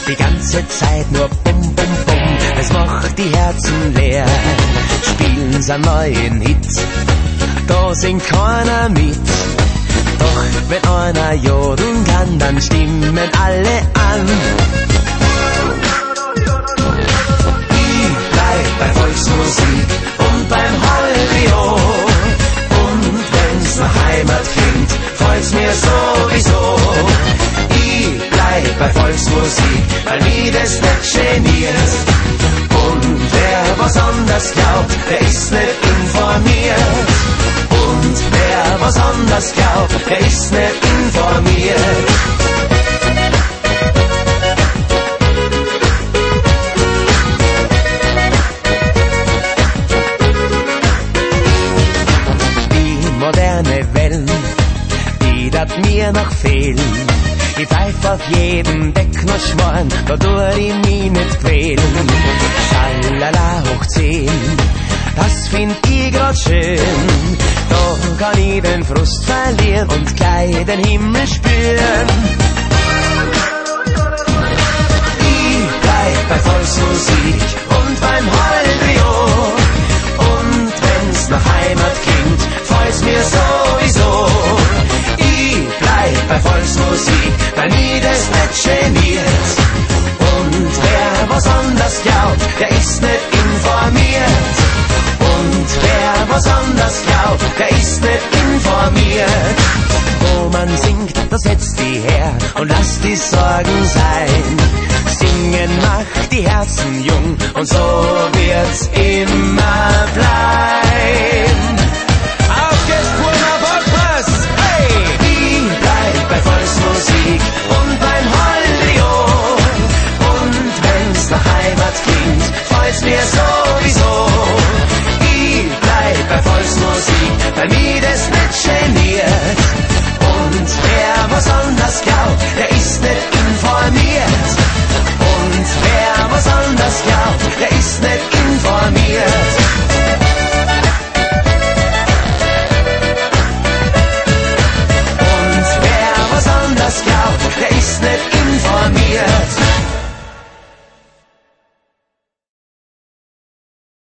die ganze Zeit nur bum, bum, bum. Es macht die Herzen leer. Spielen sie einen neuen Hit, da singt keiner mit. Doch wenn einer jodeln kann, dann stimmen alle an. Ich bleib bei Volksmusik und beim Holdio. Und wenn's nach Heimat klingt, freut's mir sowieso. Ich bleib bei Volksmusik, weil mich das nicht geniert. Und wer was anders glaubt, der ist nicht informiert. Und wer was anders glaubt, der ist nicht informiert. Die moderne Wellen, die dat mir noch fehlen. Ich pfeif auf jeden Techno-Schmarrn, da tue ich mich nicht quälen. Schalala hoch 10, das find ich grad schön. Da kann ich den Frust verlieren und gleich den Himmel spüren. Ich bleib bei Volksmusik und beim Holdio. Und wenn's nach Heimat klingt, freut's mir sowieso. Ich bleib bei Volksmusik, weil mich das nicht geniert. Und wer was anders glaubt, der ist nicht informiert. Und wer was anders glaubt, der ist nicht informiert. Wo man singt, da setzt die her und lasst die Sorgen sein. Singen macht die Herzen jung und so wird's immer